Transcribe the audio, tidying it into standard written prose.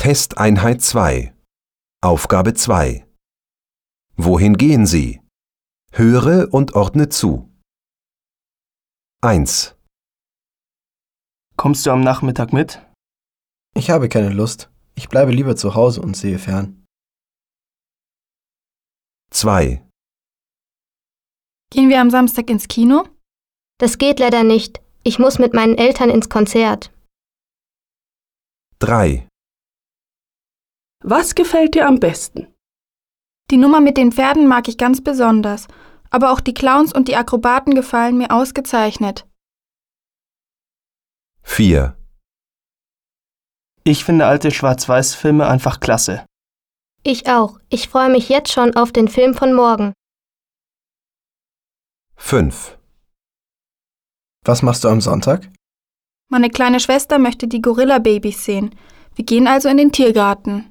Testeinheit 2. Aufgabe 2. Wohin gehen Sie? Höre und ordne zu. 1, Kommst du am Nachmittag mit? Ich habe keine Lust. Ich bleibe lieber zu Hause und sehe fern. 2, Gehen wir am Samstag ins Kino? Das geht leider nicht. Ich muss mit meinen Eltern ins Konzert. 3, Was gefällt dir am besten? Die Nummer mit den Pferden mag ich ganz besonders, aber auch die Clowns und die Akrobaten gefallen mir ausgezeichnet. 4, Ich finde alte Schwarz-Weiß-Filme einfach klasse. Ich auch. Ich freue mich jetzt schon auf den Film von morgen. 5, Was machst du am Sonntag? Meine kleine Schwester möchte die Gorilla-Babys sehen. Wir gehen also in den Tiergarten.